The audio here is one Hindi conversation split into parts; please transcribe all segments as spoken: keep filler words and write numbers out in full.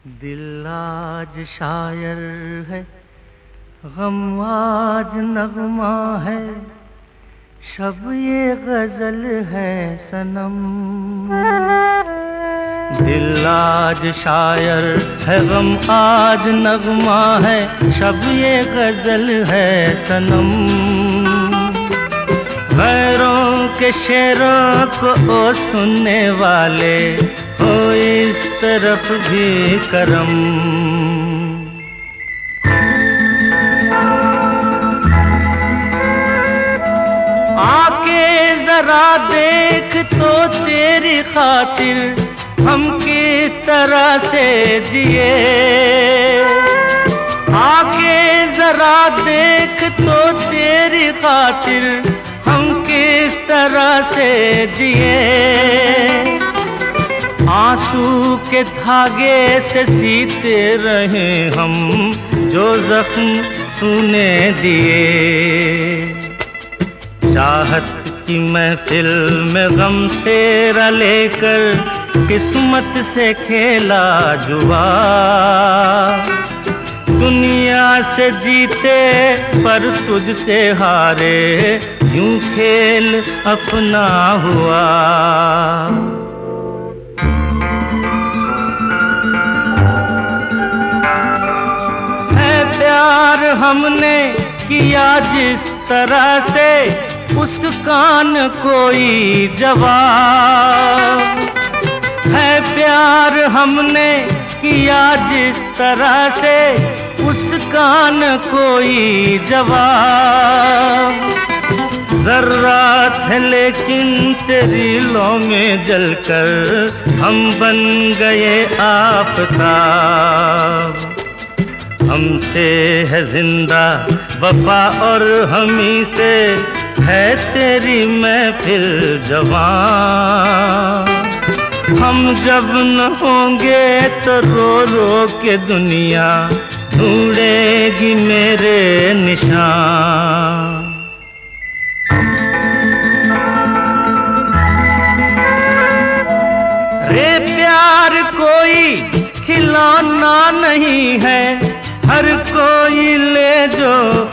दिल आज शायर है, गम आज नगमा है, शब ये गजल है सनम। दिल आज शायर है, गम आज नगमा है, शब ये गजल है सनम। गैरों के शेरों को ओ सुनने वाले हो इस तरफ भी करम। आके जरा देख तो तेरी खातिर हम किस तरह से जिए। आके जरा देख तो तेरी खातिर हम किस तरह से जिए। आंसू के धागे से सीते रहे हम जो जख्म तूने दिए। चाहत की महफिल में गम तेरा लेकर किस्मत से खेला जुआ। दुनिया से जीते पर तुझसे हारे, यूं खेल अपना हुआ। है प्यार हमने किया जिस तरह से, उसका न कोई जवाब। है प्यार हमने किया जिस तरह से, उसका न कोई जवाब। जर्रा थे लेकिन तेरी लौ में जलकर हम बन गए आफताब। हमसे है जिंदा वफा और हमी से है तेरी महफिल जवां। हम जब न होंगे तो रो रो के दुनिया ढूंढेगी मेरे निशान। रे प्यार कोई खिलौना नहीं है, हर कोई ले जो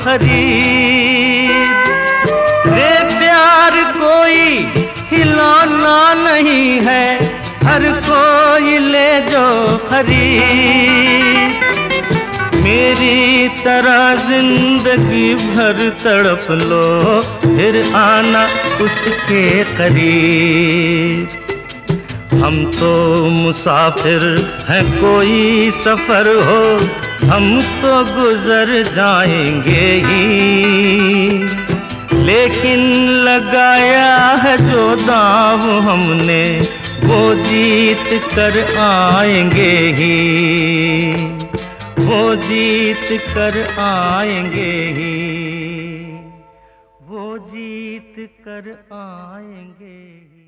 खरीद। रे प्यार कोई खिलौना नहीं है, हर कोई ले जो खरीद। मेरी तरह जिंदगी भर तड़प लो, फिर आना उसके करीब। हम तो मुसाफिर हैं, कोई सफर हो हम तो गुजर जाएंगे ही। लेकिन लगाया है जो दांव हमने, वो जीत कर आएंगे ही। वो जीत कर आएंगे ही। वो जीत कर आएंगे ही।